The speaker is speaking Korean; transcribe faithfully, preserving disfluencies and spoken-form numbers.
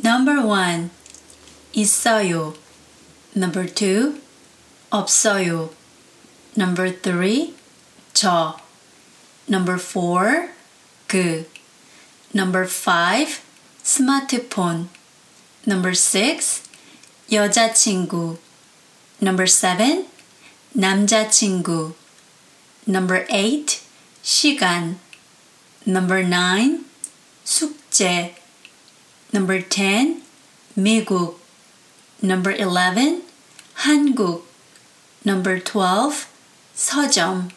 Number one, 있어요. Number two, 없어요. Number three, 저. Number four, 그. Number five, 스마트폰. Number six, 여자친구. Number seven, 남자친구. Number eight, 시간. Number nine, 숙제. Number ten, 미국. Number eleven, 한국. Number twelve, 서점.